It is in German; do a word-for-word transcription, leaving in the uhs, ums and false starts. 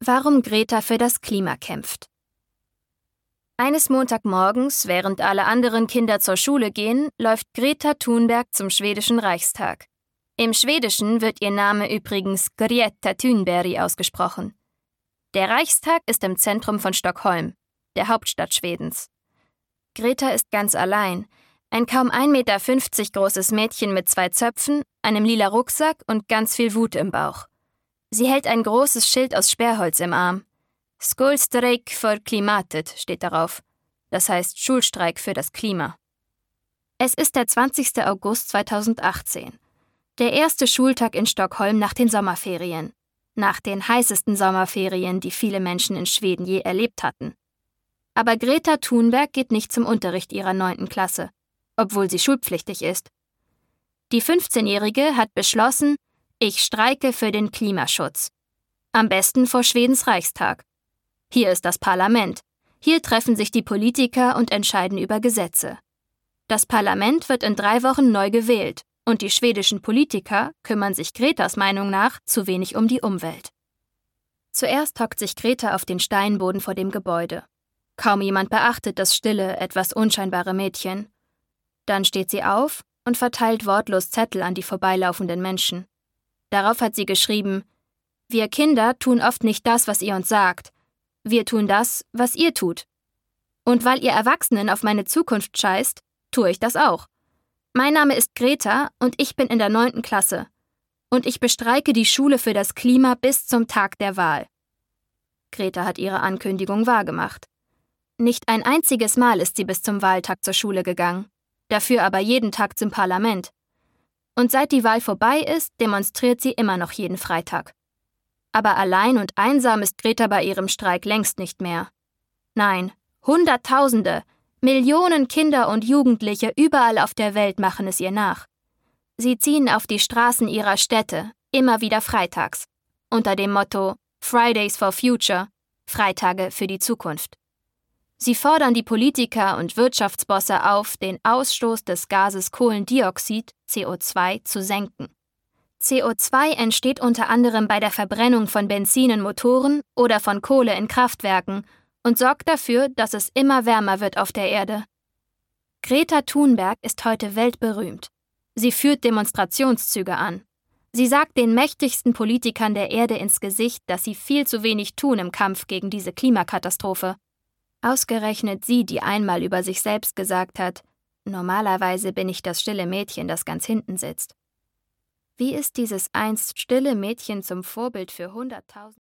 Warum Greta für das Klima kämpft. Eines Montagmorgens, während alle anderen Kinder zur Schule gehen, läuft Greta Thunberg zum schwedischen Reichstag. Im Schwedischen wird ihr Name übrigens Greta Thunberg ausgesprochen. Der Reichstag ist im Zentrum von Stockholm, der Hauptstadt Schwedens. Greta ist ganz allein, ein kaum ein Meter fünfzig großes Mädchen mit zwei Zöpfen, einem lila Rucksack und ganz viel Wut im Bauch. Sie hält ein großes Schild aus Sperrholz im Arm. Skolstrejk för klimatet steht darauf. Das heißt Schulstreik für das Klima. Es ist der zwanzigster August zweitausendachtzehn. Der erste Schultag in Stockholm nach den Sommerferien. Nach den heißesten Sommerferien, die viele Menschen in Schweden je erlebt hatten. Aber Greta Thunberg geht nicht zum Unterricht ihrer neunten Klasse, obwohl sie schulpflichtig ist. Die fünfzehnjährige hat beschlossen, ich streike für den Klimaschutz. Am besten vor Schwedens Reichstag. Hier ist das Parlament. Hier treffen sich die Politiker und entscheiden über Gesetze. Das Parlament wird in drei Wochen neu gewählt und die schwedischen Politiker kümmern sich Gretas Meinung nach zu wenig um die Umwelt. Zuerst hockt sich Greta auf den Steinboden vor dem Gebäude. Kaum jemand beachtet das stille, etwas unscheinbare Mädchen. Dann steht sie auf und verteilt wortlos Zettel an die vorbeilaufenden Menschen. Darauf hat sie geschrieben: Wir Kinder tun oft nicht das, was ihr uns sagt. Wir tun das, was ihr tut. Und weil ihr Erwachsenen auf meine Zukunft scheißt, tue ich das auch. Mein Name ist Greta und ich bin in der neunten Klasse. Und ich bestreike die Schule für das Klima bis zum Tag der Wahl. Greta hat ihre Ankündigung wahrgemacht. Nicht ein einziges Mal ist sie bis zum Wahltag zur Schule gegangen, dafür aber jeden Tag zum Parlament. Und seit die Wahl vorbei ist, demonstriert sie immer noch jeden Freitag. Aber allein und einsam ist Greta bei ihrem Streik längst nicht mehr. Nein, Hunderttausende, Millionen Kinder und Jugendliche überall auf der Welt machen es ihr nach. Sie ziehen auf die Straßen ihrer Städte, immer wieder freitags, unter dem Motto Fridays for Future, Freitage für die Zukunft. Sie fordern die Politiker und Wirtschaftsbosse auf, den Ausstoß des Gases Kohlendioxid, C O zwei, zu senken. C O zwei entsteht unter anderem bei der Verbrennung von Benzin in Motoren oder von Kohle in Kraftwerken und sorgt dafür, dass es immer wärmer wird auf der Erde. Greta Thunberg ist heute weltberühmt. Sie führt Demonstrationszüge an. Sie sagt den mächtigsten Politikern der Erde ins Gesicht, dass sie viel zu wenig tun im Kampf gegen diese Klimakatastrophe. Ausgerechnet sie, die einmal über sich selbst gesagt hat, normalerweise bin ich das stille Mädchen, das ganz hinten sitzt. Wie ist dieses einst stille Mädchen zum Vorbild für hunderttausend